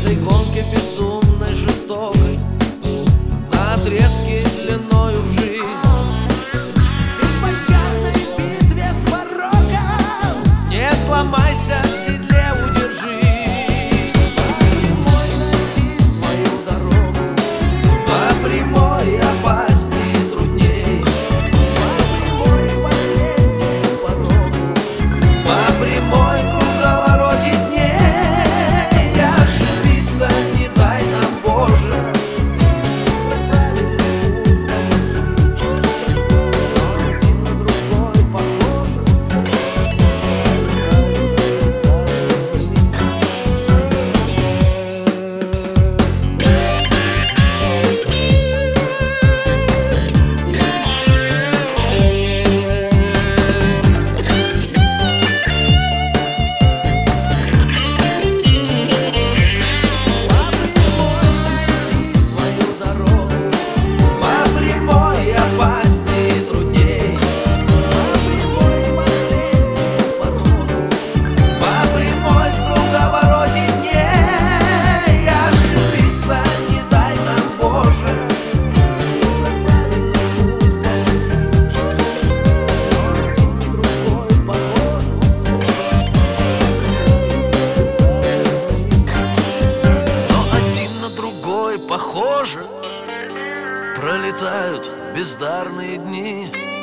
этой гонке безумной, жестокой, на отрезке длиною в жизнь, В беспощадной битве с пороком не сломайся, в седле удержись. прямой найти свою дорогу, По прямой опаснее, трудней, по прямой последнему порогу. по прямой в круговороте дней. Ошибиться не дай нам, Боже. Один на другой похожи, по прямой найти свою дорогу, По прямой опаснее, трудней, по прямой последнему порогу. по прямой в круговороте дней. Ошибиться не дай нам, Боже. Но один на другой похоже, пролетают бездарные дни.